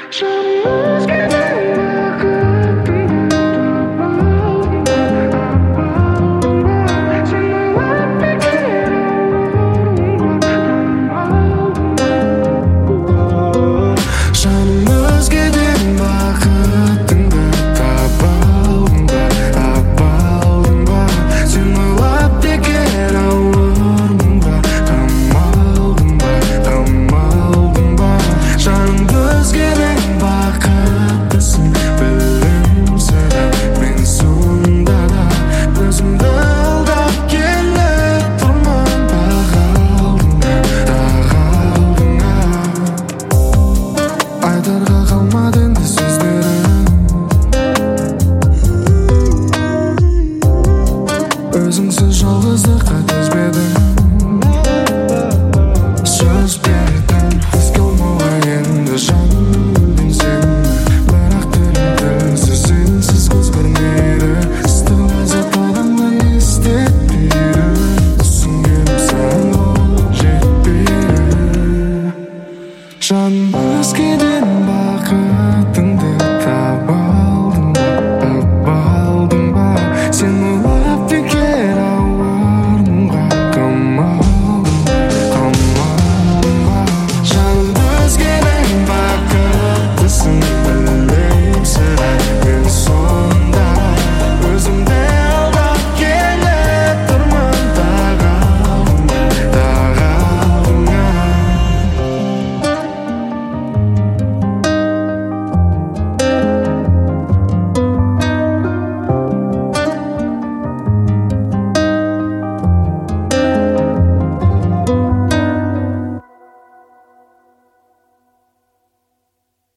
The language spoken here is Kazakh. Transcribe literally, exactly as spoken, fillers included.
Өзіңсіз жалғыздыққа төзбедім, сөз бердім, еске алмауға енді жаным сен. Бірақ тілім тілсіз, сенсіз көз көрмейді, ыстық ләззат адамды не істетпейді. Түсінгенім саған ол жетпейді. Жаным өзгеден бақыттың